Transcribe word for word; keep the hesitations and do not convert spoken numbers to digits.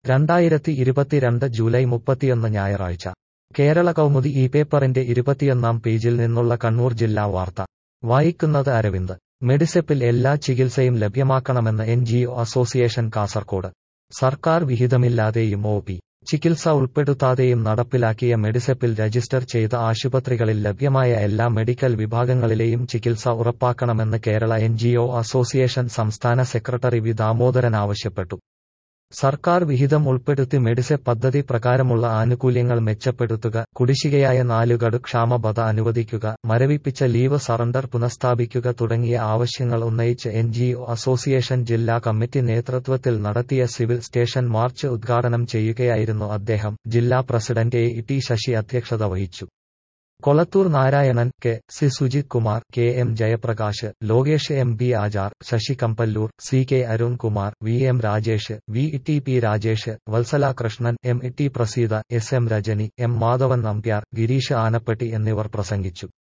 രണ്ടായിരത്തി ഇരുപത്തിരണ്ട് ജൂലൈ മുപ്പത്തിയൊന്ന് ഞായറാഴ്ച കേരള കൗമുദി ഈ പേപ്പറിന്റെ ഇരുപത്തിയൊന്നാം പേജിൽ നിന്നുള്ള കണ്ണൂർ ജില്ലാ വാർത്ത വായിക്കുന്നത് അരവിന്ദ്. മെഡിസെപ്പിൽ എല്ലാ ചികിത്സയും ലഭ്യമാക്കണമെന്ന് N G O association Kasaragod. സർക്കാർ വിഹിതമില്ലാതെയും ഒ പി ചികിത്സ ഉൾപ്പെടുത്താതെയും നടപ്പിലാക്കിയ മെഡിസെപ്പിൽ രജിസ്റ്റർ ചെയ്ത ആശുപത്രികളിൽ ലഭ്യമായ എല്ലാ മെഡിക്കൽ വിഭാഗങ്ങളിലെയും ചികിത്സ ഉറപ്പാക്കണമെന്ന് Kerala N G O association സംസ്ഥാന സെക്രട്ടറി വി ദാമോദരൻ ആവശ്യപ്പെട്ടു. സർക്കാർ വിഹിതം ഉൾപ്പെടുത്തി മെഡിസെപ്പ് പദ്ധതി പ്രകാരമുള്ള ആനുകൂല്യങ്ങൾ മെച്ചപ്പെടുത്തുക, കുടിശ്ശികയായ നാലു ഗഡു ക്ഷാമബത്ത അനുവദിക്കുക, മരവിപ്പിച്ച ലീവ് സറണ്ടർ പുനഃസ്ഥാപിക്കുക തുടങ്ങിയ ആവശ്യങ്ങൾ ഉന്നയിച്ച് എൻ ജി ഒ അസോസിയേഷൻ ജില്ലാ കമ്മിറ്റി നേതൃത്വത്തിൽ നടത്തിയ സിവിൽ സ്റ്റേഷൻ മാർച്ച് ഉദ്ഘാടനം ചെയ്യുകയായിരുന്നു അദ്ദേഹം. ജില്ലാ പ്രസിഡന്റ് എ ടി ശശി അധ്യക്ഷത വഹിച്ചു. Kolathur Narayanan, K C Sujith Kumar, K M Jayaprakash, Lokesh M B Achar, Sasi Kamballoor, C K Arunkumar, V M Rajesh, V T P Rajesh, Vatsala Krishnan, M T Praseetha, S M Rajani, M Madhavan Nambiar, Girish Anappatti എന്നിവർ പ്രസംഗിച്ചു.